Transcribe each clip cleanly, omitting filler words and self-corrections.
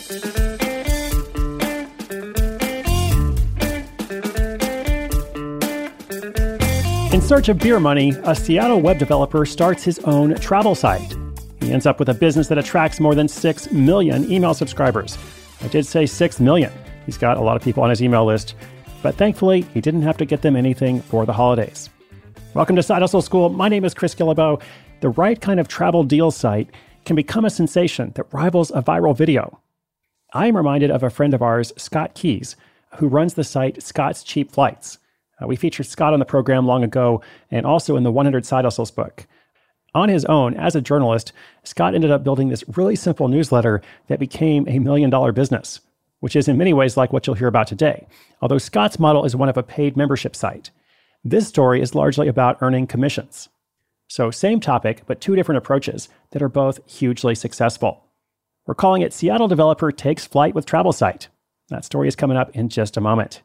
In search of beer money, a Seattle web developer starts his own travel site. He ends up with a business that attracts more than 6 million email subscribers. I did say 6 million. He's got a lot of people on his email list, but thankfully, he didn't have to get them anything for the holidays. Welcome to Side Hustle School. My name is Chris Guillebeau. The right kind of travel deal site can become a sensation that rivals a viral video. I am reminded of a friend of ours, Scott Keys, who runs the site Scott's Cheap Flights. We featured Scott on the program long ago and also in the 100 Side Hustles book. On his own, as a journalist, Scott ended up building this really simple newsletter that became a $1 million business, which is in many ways like what you'll hear about today, although Scott's model is one of a paid membership site. This story is largely about earning commissions. So same topic, but two different approaches that are both hugely successful. We're calling it Seattle Developer Takes Flight with Travel Site. That story is coming up in just a moment.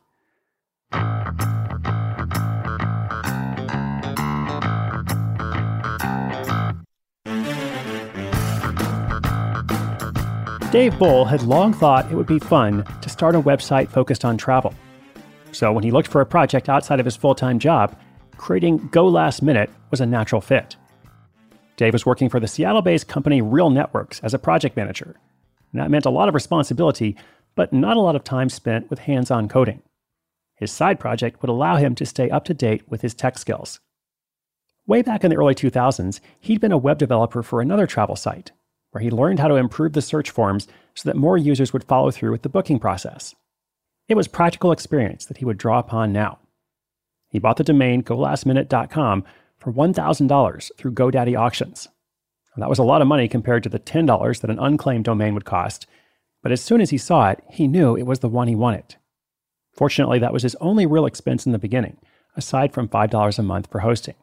Dave Bull had long thought it would be fun to start a website focused on travel. So when he looked for a project outside of his full-time job, creating Go Last Minute was a natural fit. Dave was working for the Seattle-based company Real Networks as a project manager. And that meant a lot of responsibility, but not a lot of time spent with hands-on coding. His side project would allow him to stay up to date with his tech skills. Way back in the early 2000s, he'd been a web developer for another travel site, where he learned how to improve the search forms so that more users would follow through with the booking process. It was practical experience that he would draw upon now. He bought the domain golastminute.com for $1,000 through GoDaddy auctions. That was a lot of money compared to the $10 that an unclaimed domain would cost, but as soon as he saw it, he knew it was the one he wanted. Fortunately, that was his only real expense in the beginning, aside from $5 a month for hosting.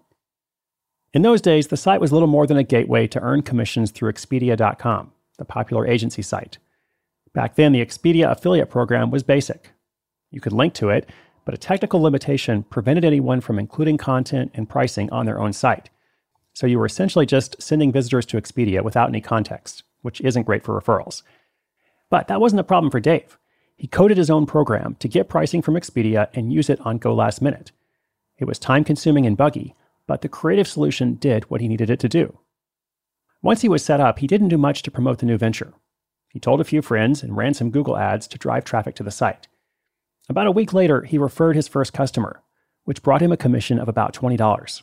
In those days, the site was little more than a gateway to earn commissions through Expedia.com, the popular agency site. Back then, the Expedia affiliate program was basic. You could link to it, but a technical limitation prevented anyone from including content and pricing on their own site. So you were essentially just sending visitors to Expedia without any context, which isn't great for referrals. But that wasn't a problem for Dave. He coded his own program to get pricing from Expedia and use it on Go Last Minute. It was time-consuming and buggy, but the creative solution did what he needed it to do. Once he was set up, he didn't do much to promote the new venture. He told a few friends and ran some Google ads to drive traffic to the site. About a week later, he referred his first customer, which brought him a commission of about $20.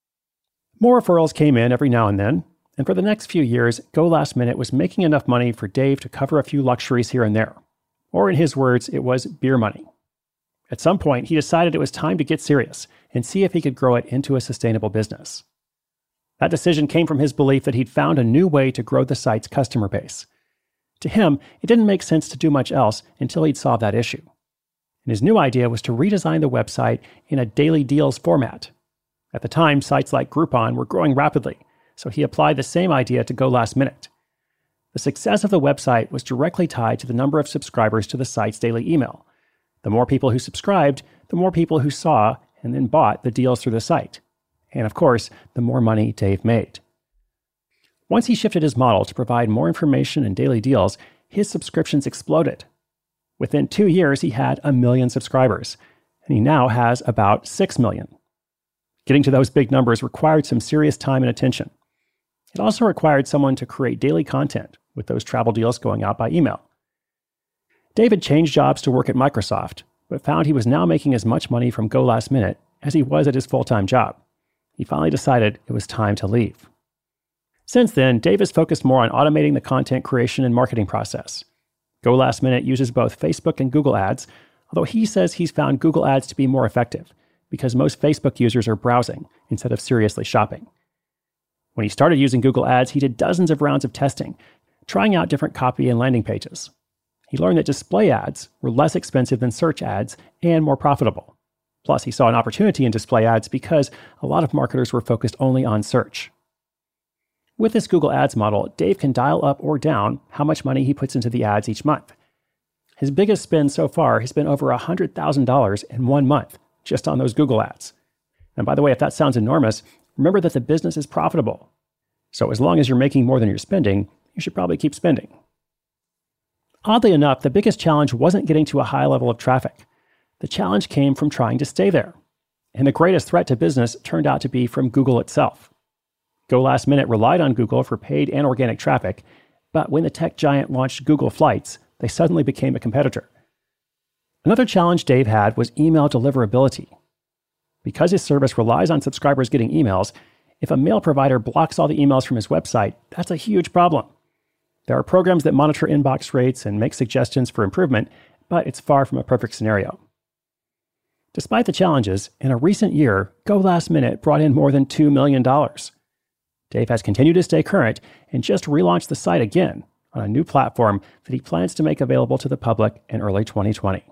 More referrals came in every now and then, and for the next few years, Go Last Minute was making enough money for Dave to cover a few luxuries here and there. Or in his words, it was beer money. At some point, he decided it was time to get serious and see if he could grow it into a sustainable business. That decision came from his belief that he'd found a new way to grow the site's customer base. To him, it didn't make sense to do much else until he'd solved that issue. And his new idea was to redesign the website in a daily deals format. At the time, sites like Groupon were growing rapidly, so he applied the same idea to Go Last Minute. The success of the website was directly tied to the number of subscribers to the site's daily email. The more people who subscribed, the more people who saw and then bought the deals through the site. And of course, the more money Dave made. Once he shifted his model to provide more information and daily deals, his subscriptions exploded. Within 2 years, he had 1 million subscribers, and he now has about 6 million. Getting to those big numbers required some serious time and attention. It also required someone to create daily content with those travel deals going out by email. David changed jobs to work at Microsoft, but found he was now making as much money from Go Last Minute as he was at his full-time job. He finally decided it was time to leave. Since then, Dave has focused more on automating the content creation and marketing process. Go Last Minute uses both Facebook and Google Ads, although he says he's found Google Ads to be more effective because most Facebook users are browsing instead of seriously shopping. When he started using Google Ads, he did dozens of rounds of testing, trying out different copy and landing pages. He learned that display ads were less expensive than search ads and more profitable. Plus, he saw an opportunity in display ads because a lot of marketers were focused only on search. With this Google Ads model, Dave can dial up or down how much money he puts into the ads each month. His biggest spend so far has been over $100,000 in 1 month, just on those Google ads. And by the way, if that sounds enormous, remember that the business is profitable. So as long as you're making more than you're spending, you should probably keep spending. Oddly enough, the biggest challenge wasn't getting to a high level of traffic. The challenge came from trying to stay there. And the greatest threat to business turned out to be from Google itself. Go Last Minute relied on Google for paid and organic traffic, but when the tech giant launched Google Flights, they suddenly became a competitor. Another challenge Dave had was email deliverability. Because his service relies on subscribers getting emails, if a mail provider blocks all the emails from his website, that's a huge problem. There are programs that monitor inbox rates and make suggestions for improvement, but it's far from a perfect scenario. Despite the challenges, in a recent year, Go Last Minute brought in more than $2 million. Dave has continued to stay current and just relaunched the site again on a new platform that he plans to make available to the public in early 2020.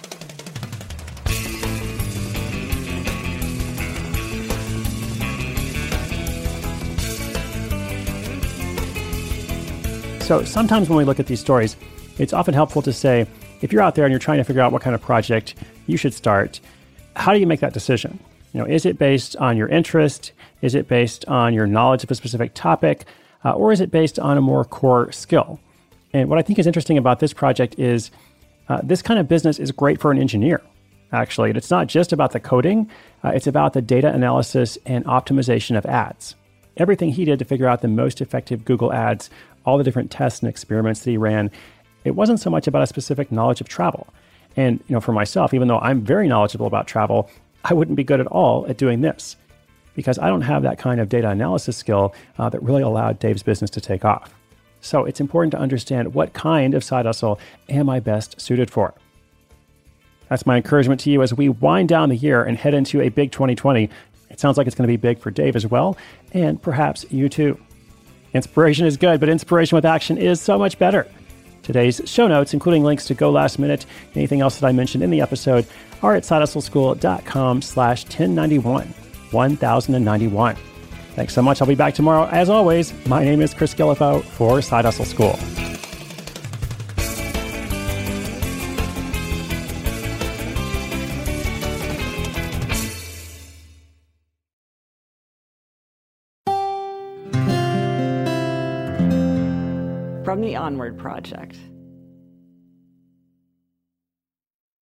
So sometimes when we look at these stories, it's often helpful to say, if you're out there and you're trying to figure out what kind of project you should start, how do you make that decision? Is it based on your interest? Is it based on your knowledge of a specific topic? Or is it based on a more core skill? And what I think is interesting about this project is this kind of business is great for an engineer, actually. And it's not just about the coding. It's about the data analysis and optimization of ads. Everything he did to figure out the most effective Google ads, all the different tests and experiments that he ran, it wasn't so much about a specific knowledge of travel. And for myself, even though I'm very knowledgeable about travel, I wouldn't be good at all at doing this because I don't have that kind of data analysis skill that really allowed Dave's business to take off. So it's important to understand what kind of side hustle am I best suited for. That's my encouragement to you as we wind down the year and head into a big 2020. It sounds like it's going to be big for Dave as well, and perhaps you too. Inspiration is good, but inspiration with action is so much better. Today's show notes, including links to Go Last Minute, anything else that I mentioned in the episode, are at sidehustleschool.com/1091, 1091. Thanks so much. I'll be back tomorrow. As always, my name is Chris Guillebeau for Side Hustle School. From the Onward Project.